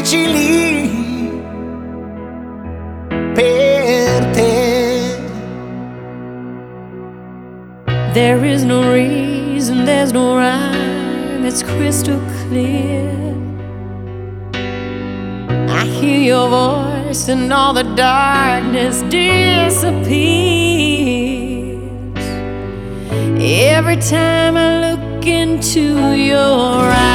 difficili per te. There is no reason, there's no rhyme, it's crystal clear. I hear your voice and all the darkness disappears. Every time I look into your eyes,